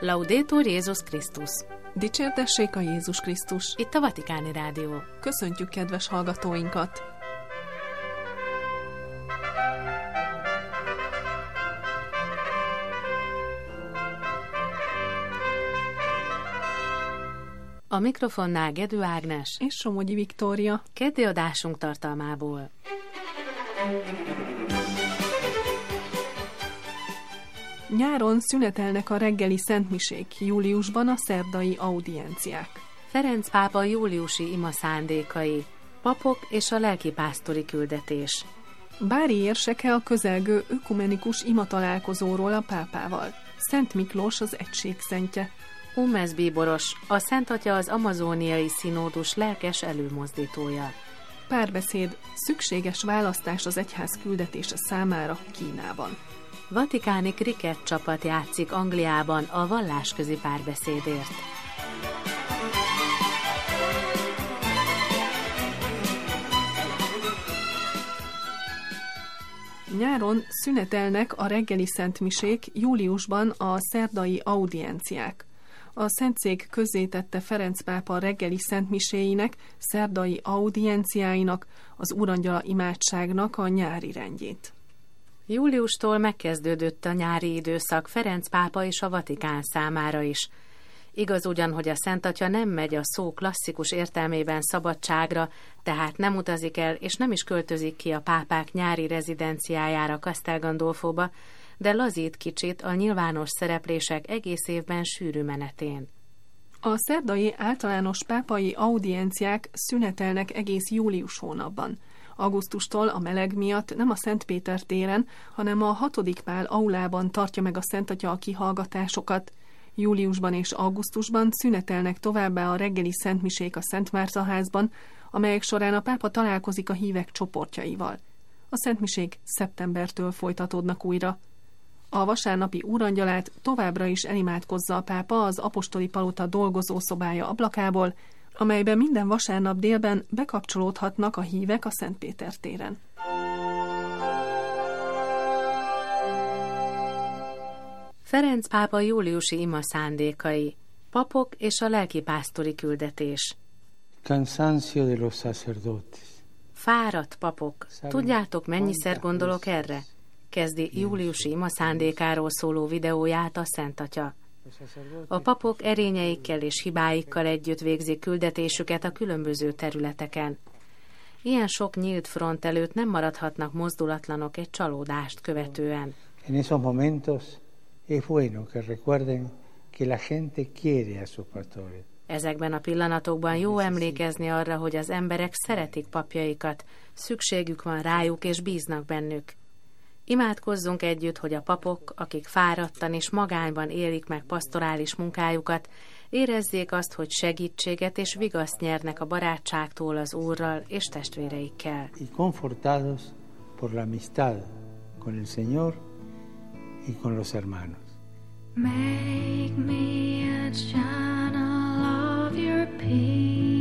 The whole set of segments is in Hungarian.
Laudetur Jézus Krisztus! Dicsértessék a Jézus Krisztus! Itt a Vatikáni Rádió. Köszöntjük kedves hallgatóinkat! A mikrofonnál Gedő Ágnes és Somogyi Viktória. Keddi adásunk tartalmából. Nyáron szünetelnek a reggeli szentmisék, júliusban a szerdai audienciák. Ferenc pápa júliusi ima szándékai, papok és a lelkipásztori küldetés. Bári érseke a közelgő ökumenikus imatalálkozóról a pápával. Szent Miklós az egység szentje. Umes bíboros, a Szent Atya az amazóniai színódus lelkes előmozdítója. Párbeszéd, szükséges választás az egyház küldetése számára Kínában. Vatikáni krikett csapat játszik Angliában a vallásközi párbeszédért. Nyáron szünetelnek a reggeli szentmisék, júliusban a szerdai audienciák. A Szentszék közzétette Ferenc pápa reggeli szentmiséinek, szerdai audienciáinak, az Úrangyala imádságnak a nyári rendjét. Júliustól megkezdődött a nyári időszak Ferenc pápa és a Vatikán számára is. Igaz ugyan, hogy a Szent Atya nem megy a szó klasszikus értelmében szabadságra, tehát nem utazik el és nem is költözik ki a pápák nyári rezidenciájára Castel Gandolfóba, de lazít kicsit a nyilvános szereplések egész évben sűrű menetén. A szerdai általános pápai audienciák szünetelnek egész július hónapban. Augusztustól a meleg miatt nem a Szent Péter téren, hanem a 6. Pál aulában tartja meg a Szent Atya a kihallgatásokat. Júliusban és augusztusban szünetelnek továbbá a reggeli szentmisék a Szent Márta házban, amelyek során a pápa találkozik a hívek csoportjaival. A szentmisék szeptembertől folytatódnak újra. A vasárnapi úrangyalát továbbra is elimádkozza a pápa az apostoli palota dolgozószobája ablakából, amelybe minden vasárnap délben bekapcsolódhatnak a hívek a Szent Péter téren. Ferenc pápa júliusi ima szándékai, papok és a lelkipásztori küldetés. Cansancio de los sacerdotes. Fáradt papok. Tudjátok, mennyiszer gondolok erre? Kezdi júliusi ima szándékáról szóló videóját a Szent Atya. A papok erényeikkel és hibáikkal együtt végzik küldetésüket a különböző területeken. Ilyen sok nyílt front előtt nem maradhatnak mozdulatlanok egy csalódást követően. En esos momentos es bueno que recuerden que la gente quiere a sus pastores. Ezekben a pillanatokban jó emlékezni arra, hogy az emberek szeretik papjaikat, szükségük van rájuk és bíznak bennük. Imádkozzunk együtt, hogy a papok, akik fáradtan és magányban élik meg pastorális munkájukat, érezzék azt, hogy segítséget és vigaszt nyernek a barátságtól az Úrral és testvéreikkel. Y confortados por la amistad con el Señor y con los hermanos. Make me a channel of your peace.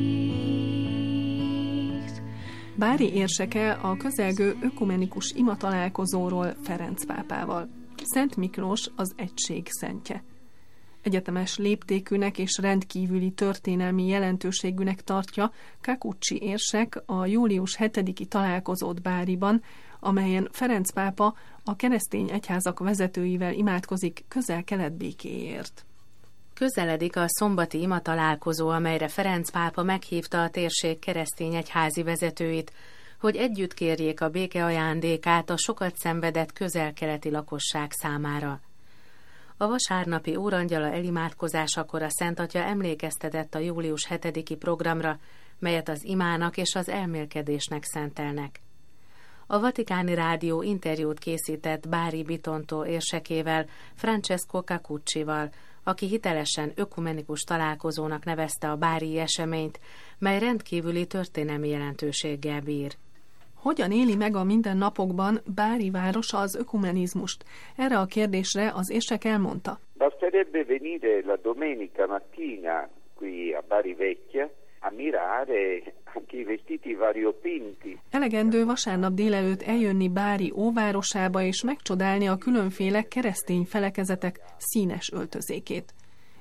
Bári érseke a közelgő ökumenikus imatalálkozóról Ferenc pápával. Szent Miklós az egység szentje. Egyetemes léptékűnek és rendkívüli történelmi jelentőségűnek tartja Kakucsi érsek a július 7-i találkozót Báriban, amelyen Ferenc pápa a keresztény egyházak vezetőivel imádkozik Közel-Kelet békéért. Közeledik a szombati ima találkozó, amelyre Ferenc pápa meghívta a térség keresztény egyházi vezetőit, hogy együtt kérjék a béke ajándékát a sokat szenvedett közel-keleti lakosság számára. A vasárnapi úrangyala elimádkozásakor a Szent Atya emlékeztetett a július 7-i programra, melyet az imának és az elmélkedésnek szentelnek. A Vatikáni Rádió interjút készített Bári Bitonto érsekével, Francesco Cacuccival, aki hitelesen ökumenikus találkozónak nevezte a bári eseményt, mely rendkívüli történelmi jelentőséggel bír. Hogyan éli meg a mindennapokban Bári városa az ökumenizmust? Erre a kérdésre az érsek elmondta. Basterebbe venire la domenica mattina qui a Bari Vecchia ammirare anche i vestiti variopinti. Elegendő vasárnap délelőtt eljönni Bári óvárosába és megcsodálni a különféle keresztény felekezetek színes öltözékét.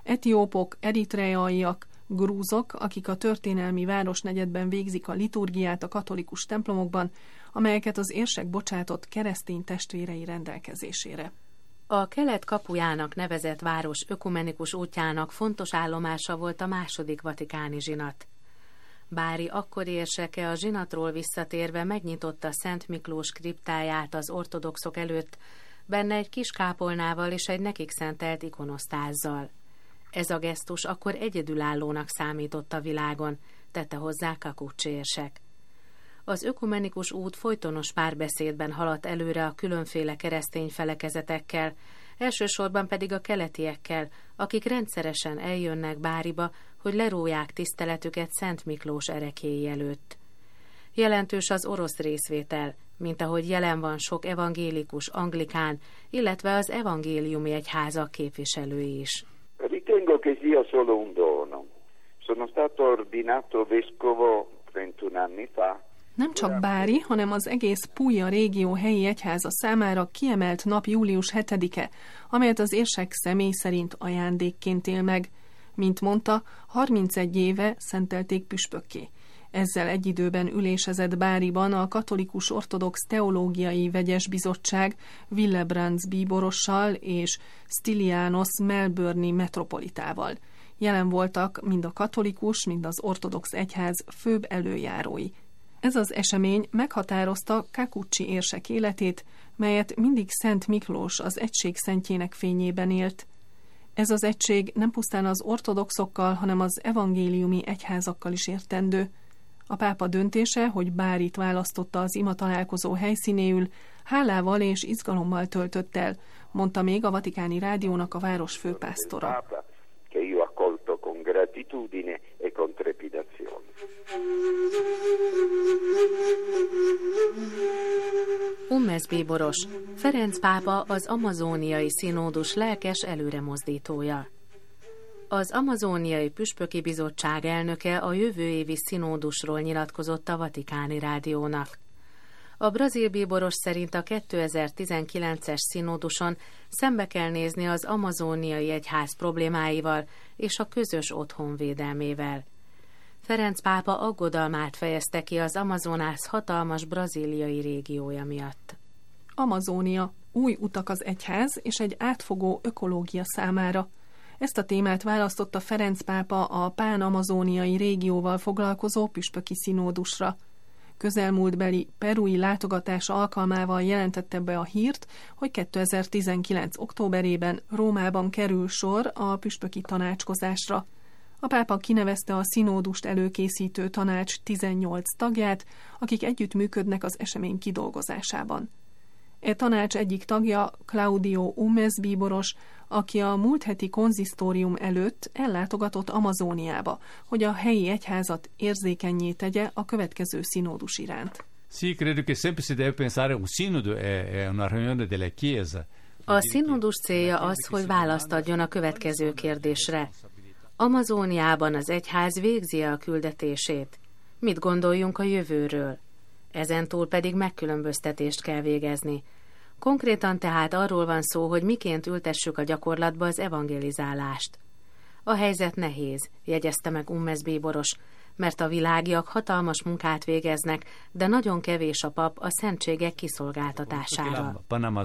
etiópok, eritreaiak, grúzok, akik a történelmi városnegyedben végzik a liturgiát a katolikus templomokban, amelyeket az érsek bocsátott keresztény testvérei rendelkezésére. A kelet kapujának nevezett város ökumenikus útjának fontos állomása volt a második vatikáni zsinat. Bári akkori érseke a zsinatról visszatérve megnyitotta Szent Miklós kriptáját az ortodoxok előtt, benne egy kis kápolnával és egy nekik szentelt ikonosztázzal. Ez a gesztus akkor egyedülállónak számított a világon, tette hozzá Cacucci érsek. Az ökumenikus út folytonos párbeszédben haladt előre a különféle keresztény felekezetekkel, elsősorban pedig a keletiekkel, akik rendszeresen eljönnek Báriba, hogy leróják tiszteletüket Szent Miklós ereklyéi előtt. Jelentős az orosz részvétel, mint ahogy jelen van sok evangélikus, anglikán, illetve az evangéliumi egyházak képviselői is. Ritengo che sia solo un dono. Sono stato ordinato vescovo 31 anni fa. Nem csak Bári, hanem az egész Puglia régió helyi egyháza számára kiemelt nap július 7-e, amelyet az érsek személy szerint ajándékként él meg. Mint mondta, 31 éve szentelték püspökké. Ezzel egy időben ülésezett Báriban a Katolikus Ortodox Teológiai Vegyes Bizottság Willebrands bíborossal és Stylianos Melbourne-i metropolitával. Jelen voltak mind a katolikus, mind az ortodox egyház főbb előjárói. Ez az esemény meghatározta Cacucci érsek életét, melyet mindig Szent Miklós az egység szentjének fényében élt. Ez az egység nem pusztán az ortodoxokkal, hanem az evangéliumi egyházakkal is értendő. A pápa döntése, hogy Bárit választotta az imatalálkozó helyszínéül, hálával és izgalommal töltött el, mondta még a Vatikáni Rádiónak a város főpásztora. Ummes bíboros, Ferenc pápa az amazóniai színódus lelkes előremozdítója. Az amazóniai püspöki bizottság elnöke a jövő évi színódusról nyilatkozott a Vatikáni Rádiónak. A brazil bíboros szerint a 2019-es színóduson szembe kell nézni az amazóniai egyház problémáival és a közös otthon védelmével. Ferenc pápa aggodalmát fejezte ki az Amazonas hatalmas brazíliai régiója miatt. Amazónia, új utak az egyház és egy átfogó ökológia számára. Ezt a témát választotta Ferenc pápa a pán-amazóniai régióval foglalkozó püspöki színódusra. Közelmúltbeli perui látogatás alkalmával jelentette be a hírt, hogy 2019. októberében Rómában kerül sor a püspöki tanácskozásra. A pápa kinevezte a színódust előkészítő tanács 18 tagját, akik együttműködnek az esemény kidolgozásában. E tanács egyik tagja Claudio Ummes bíboros, aki a múlt heti konzisztórium előtt ellátogatott Amazóniába, hogy a helyi egyházat érzékennyé tegye a következő színódus iránt. Sì, credo che sempre si deve pensare un sinodo è una riunione della Chiesa. A színódus célja az, hogy választ adjon a következő kérdésre. Amazóniában az egyház végzi a küldetését. Mit gondoljunk a jövőről? Ezentúl pedig megkülönböztetést kell végezni. Konkrétan tehát arról van szó, hogy miként ültessük a gyakorlatba az evangelizálást. A helyzet nehéz, jegyezte meg Ummes bíboros, mert a világiak hatalmas munkát végeznek, de nagyon kevés a pap a szentségek kiszolgáltatására.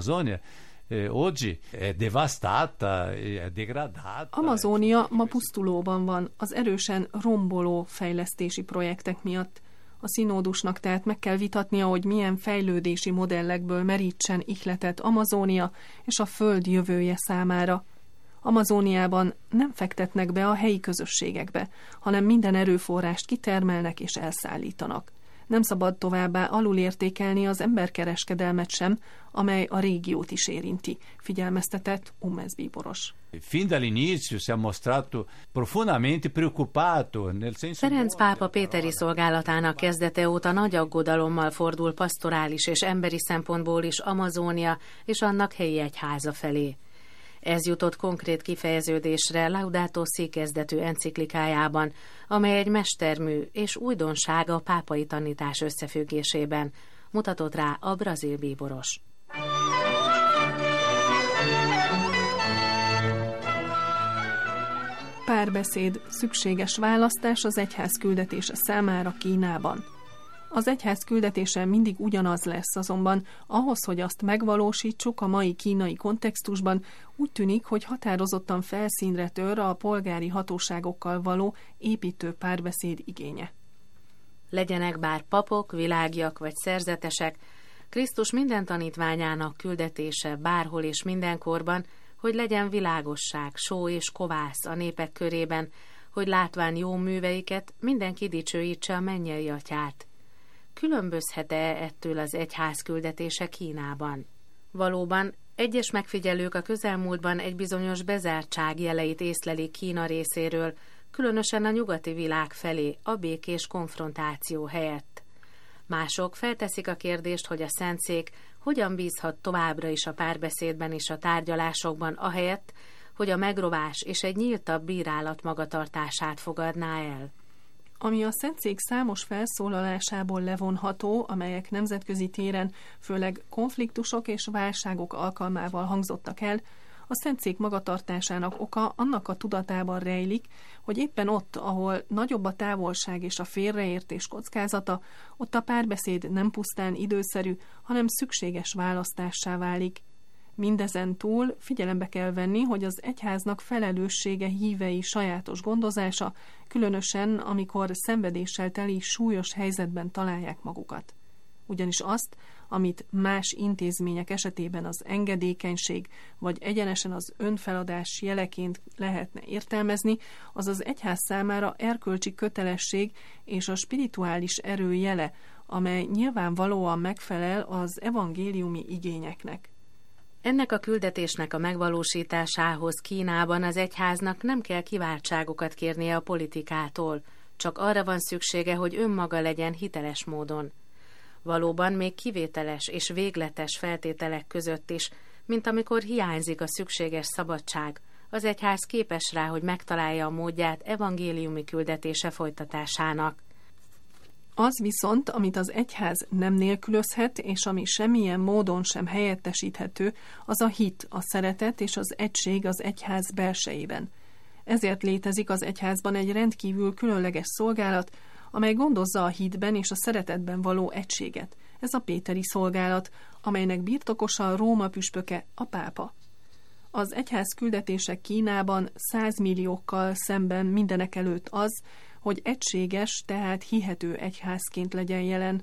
Amazónia ma pusztulóban van az erősen romboló fejlesztési projektek miatt. A színódusnak tehát meg kell vitatnia, hogy milyen fejlődési modellekből merítsen ihletet Amazónia és a föld jövője számára. Amazóniában nem fektetnek be a helyi közösségekbe, hanem minden erőforrást kitermelnek és elszállítanak. Nem szabad továbbá alulértékelni az emberkereskedelmet sem, amely a régiót is érinti, figyelmeztetett Ummes bíboros. Ferenc pápa péteri szolgálatának kezdete óta nagy aggodalommal fordul pastorális és emberi szempontból is Amazónia és annak helyi egyháza felé. Ez jutott konkrét kifejeződésre Laudato Si kezdetű enciklikájában, amely egy mestermű és újdonság a pápai tanítás összefüggésében, mutatott rá a brazil bíboros. párbeszéd, szükséges választás az egyház küldetése számára Kínában. Az egyház küldetése mindig ugyanaz lesz, azonban ahhoz, hogy azt megvalósítsuk a mai kínai kontextusban, úgy tűnik, hogy határozottan felszínre tör a polgári hatóságokkal való építő párbeszéd igénye. Legyenek bár papok, világiak vagy szerzetesek, Krisztus minden tanítványának küldetése bárhol és mindenkorban, hogy legyen világosság, só és kovász a népek körében, hogy látván jó műveiket mindenki dicsőítse a mennyei atyát. Különbözhet-e ettől az egyház küldetése Kínában? Valóban, egyes megfigyelők a közelmúltban egy bizonyos bezártság jeleit észlelik Kína részéről, különösen a nyugati világ felé, a békés konfrontáció helyett. Mások felteszik a kérdést, hogy a Szentszék hogyan bízhat továbbra is a párbeszédben és a tárgyalásokban, ahelyett, hogy a megrovás és egy nyíltabb bírálat magatartását fogadná el. Ami a Szentszék számos felszólalásából levonható, amelyek nemzetközi téren főleg konfliktusok és válságok alkalmával hangzottak el, a Szentszék magatartásának oka annak a tudatában rejlik, hogy éppen ott, ahol nagyobb a távolság és a félreértés kockázata, ott a párbeszéd nem pusztán időszerű, hanem szükséges választássá válik. Mindezen túl figyelembe kell venni, hogy az egyháznak felelőssége hívei sajátos gondozása, különösen amikor szenvedéssel teli súlyos helyzetben találják magukat. Ugyanis azt, amit más intézmények esetében az engedékenység vagy egyenesen az önfeladás jeleként lehetne értelmezni, az az egyház számára erkölcsi kötelesség és a spirituális erő jele, amely nyilvánvalóan megfelel az evangéliumi igényeknek. Ennek a küldetésnek a megvalósításához Kínában az egyháznak nem kell kiváltságokat kérnie a politikától, csak arra van szüksége, hogy önmaga legyen hiteles módon. Valóban még kivételes és végletes feltételek között is, mint amikor hiányzik a szükséges szabadság, az egyház képes rá, hogy megtalálja a módját evangéliumi küldetése folytatásának. Az viszont, amit az egyház nem nélkülözhet, és ami semmilyen módon sem helyettesíthető, az a hit, a szeretet és az egység az egyház belsejében. Ezért létezik az egyházban egy rendkívül különleges szolgálat, amely gondozza a hitben és a szeretetben való egységet. Ez a péteri szolgálat, amelynek birtokosa Róma püspöke, a pápa. Az egyház küldetése Kínában 100 milliókkal szemben mindenekelőtt az, hogy egységes, tehát hihető egyházként legyen jelen,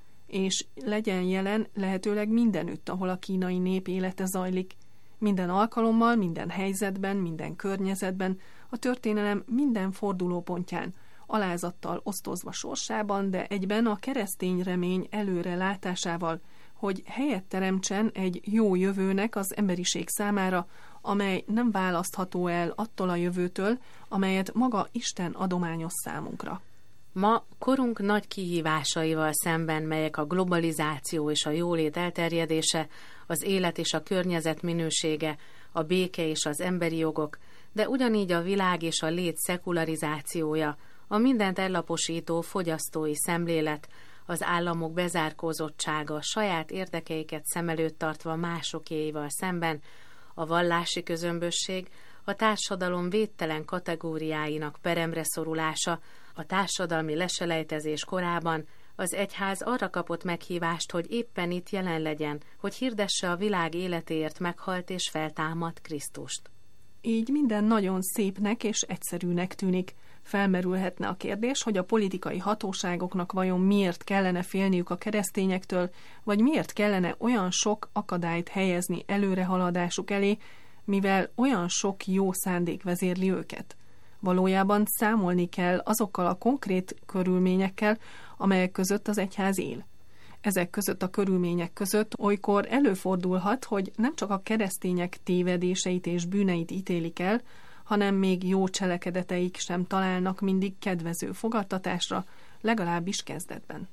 és legyen jelen lehetőleg mindenütt, ahol a kínai nép élete zajlik. Minden alkalommal, minden helyzetben, minden környezetben, a történelem minden fordulópontján, alázattal osztozva sorsában, de egyben a keresztény remény előre látásával, hogy helyet teremtsen egy jó jövőnek az emberiség számára, amely nem választható el attól a jövőtől, amelyet maga Isten adományoz számunkra. Ma korunk nagy kihívásaival szemben, melyek a globalizáció és a jólét elterjedése, az élet és a környezet minősége, a béke és az emberi jogok, de ugyanígy a világ és a lét szekularizációja, a mindent ellaposító fogyasztói szemlélet, az államok bezárkózottsága, saját érdekeiket szem előtt tartva másokéival szemben, a vallási közömbösség, a társadalom védtelen kategóriáinak peremre szorulása, a társadalmi leselejtezés korában az egyház arra kapott meghívást, hogy éppen itt jelen legyen, hogy hirdesse a világ életéért meghalt és feltámadt Krisztust. Így minden nagyon szépnek és egyszerűnek tűnik. Felmerülhetne a kérdés, hogy a politikai hatóságoknak vajon miért kellene félniük a keresztényektől, vagy miért kellene olyan sok akadályt helyezni előrehaladásuk elé, mivel olyan sok jó szándék vezérli őket. Valójában számolni kell azokkal a konkrét körülményekkel, amelyek között az egyház él. Ezek között a körülmények között olykor előfordulhat, hogy nem csak a keresztények tévedéseit és bűneit ítélik el, hanem még jó cselekedeteik sem találnak mindig kedvező fogadtatásra, legalábbis kezdetben.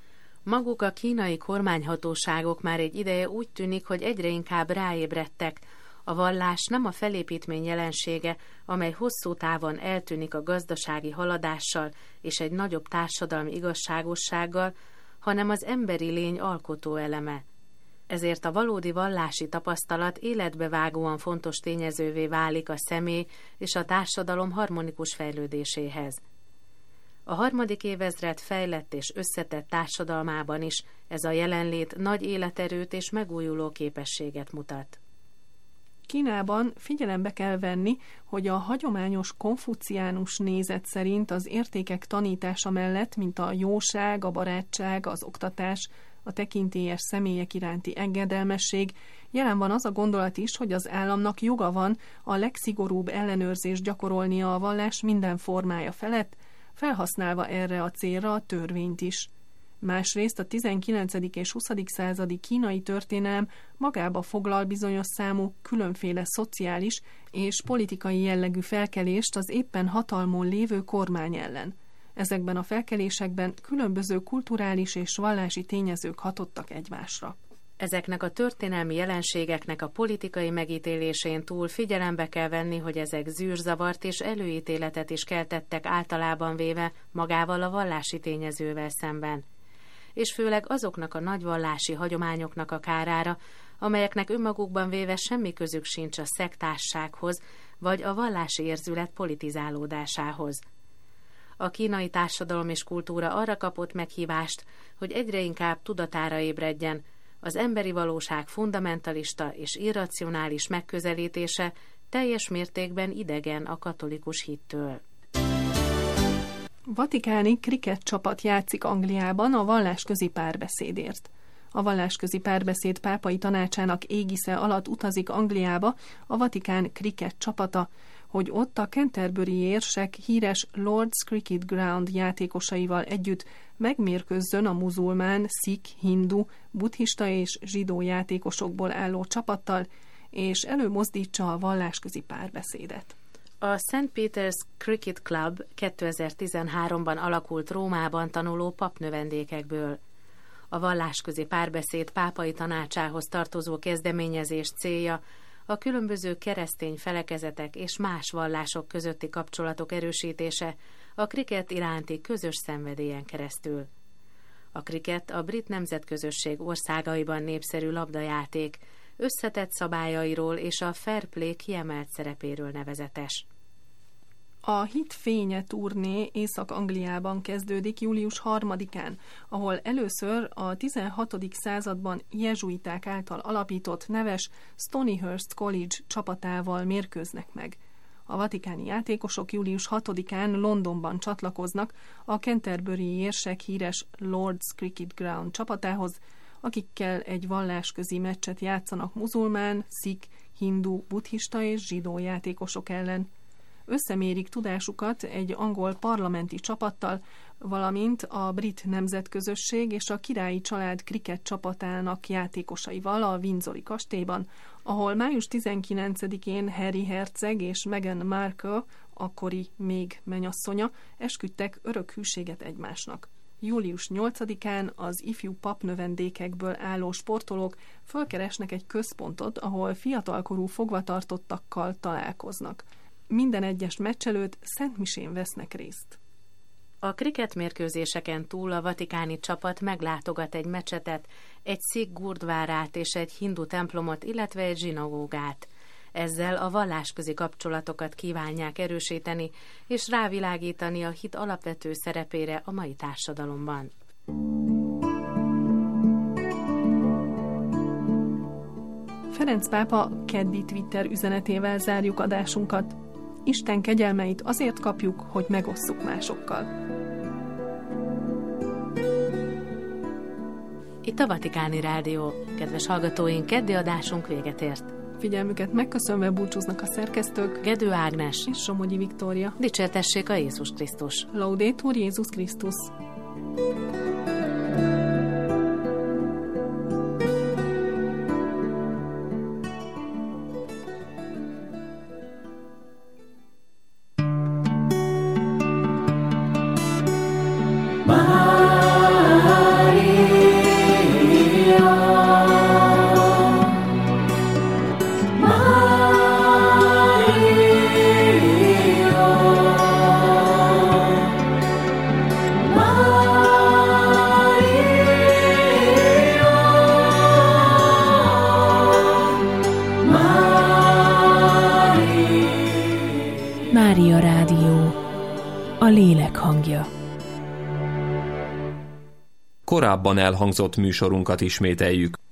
Maguk a kínai kormányhatóságok már egy ideje úgy tűnik, hogy egyre inkább ráébredtek. A vallás nem a felépítmény jelensége, amely hosszú távon eltűnik a gazdasági haladással és egy nagyobb társadalmi igazságossággal, hanem az emberi lény alkotó eleme. Ezért a valódi vallási tapasztalat életbevágóan fontos tényezővé válik a személy és a társadalom harmonikus fejlődéséhez. A harmadik évezred fejlett és összetett társadalmában is ez a jelenlét nagy életerőt és megújuló képességet mutat. Kínában figyelembe kell venni, hogy a hagyományos konfuciánus nézet szerint az értékek tanítása mellett, mint a jóság, a barátság, az oktatás, a tekintélyes személyek iránti engedelmesség, jelen van az a gondolat is, hogy az államnak joga van a legszigorúbb ellenőrzést gyakorolnia a vallás minden formája felett, felhasználva erre a célra a törvényt is. Másrészt a 19. és 20. századi kínai történelem magába foglal bizonyos számú különféle szociális és politikai jellegű felkelést az éppen hatalmon lévő kormány ellen. Ezekben a felkelésekben különböző kulturális és vallási tényezők hatottak egymásra. Ezeknek a történelmi jelenségeknek a politikai megítélésén túl figyelembe kell venni, hogy ezek zűrzavart és előítéletet is keltettek általában véve magával a vallási tényezővel szemben, és főleg azoknak a nagy vallási hagyományoknak a kárára, amelyeknek önmagukban véve semmi közük sincs a szektársághoz vagy a vallási érzület politizálódásához. A kínai társadalom és kultúra arra kapott meghívást, hogy egyre inkább tudatára ébredjen, az emberi valóság fundamentalista és irracionális megközelítése teljes mértékben idegen a katolikus hittől. Vatikáni krikett csapat játszik Angliában a vallásközi párbeszédért. A vallásközi párbeszéd pápai tanácsának égisze alatt utazik Angliába a Vatikán krikett csapata, hogy ott a Canterbury érsek híres Lord's Cricket Ground játékosaival együtt megmérkőzzön a muzulmán, szik, hindu, buddhista és zsidó játékosokból álló csapattal, és előmozdítsa a vallásközi párbeszédet. A St. Peter's Cricket Club 2013-ban alakult Rómában tanuló papnövendékekből. A vallásközi párbeszéd pápai tanácsához tartozó kezdeményezés célja a különböző keresztény felekezetek és más vallások közötti kapcsolatok erősítése a kriket iránti közös szenvedélyen keresztül. A kriket a brit nemzetközösség országaiban népszerű labdajáték, összetett szabályairól és a fair play kiemelt szerepéről nevezetes. A Hit fénye turné Észak-Angliában kezdődik július 3-án, ahol először a 16. században jezsuiták által alapított neves Stonyhurst College csapatával mérkőznek meg. A vatikáni játékosok július 6-án Londonban csatlakoznak a Canterbury érsek híres Lord's Cricket Ground csapatához, akikkel egy vallásközi meccset játszanak muzulmán, szik, hindu, buddhista és zsidó játékosok ellen. Összemérik tudásukat egy angol parlamenti csapattal, valamint a brit nemzetközösség és a királyi család kriket csapatának játékosaival a Windsori kastélyban, ahol május 19-én Harry herceg és Meghan Markle, akkori még menyasszonya, esküdtek örök hűséget egymásnak. Július 8-án az ifjú papnövendékekből álló sportolók fölkeresnek egy központot, ahol fiatalkorú fogvatartottakkal találkoznak. Minden egyes meccs előtt szentmisén vesznek részt. A kriket mérkőzéseken túl a vatikáni csapat meglátogat egy mecsetet, egy szik gurdvárát és egy hindu templomot, illetve egy zsinagógát. Ezzel a vallásközi kapcsolatokat kívánják erősíteni és rávilágítani a hit alapvető szerepére a mai társadalomban. Ferenc pápa keddi Twitter üzenetével zárjuk adásunkat. Isten kegyelmeit azért kapjuk, hogy megosszuk másokkal. Itt a Vatikáni Rádió. Kedves hallgatóink, keddi adásunk véget ért. Figyelmüket megköszönve búcsúznak a szerkesztők Gedő Ágnes és Somogyi Viktória. Dicsértessék a Jézus Krisztus! Laudetur Jézus Krisztus! Mária Rádió, a lélek hangja. Korábban elhangzott műsorunkat ismételjük.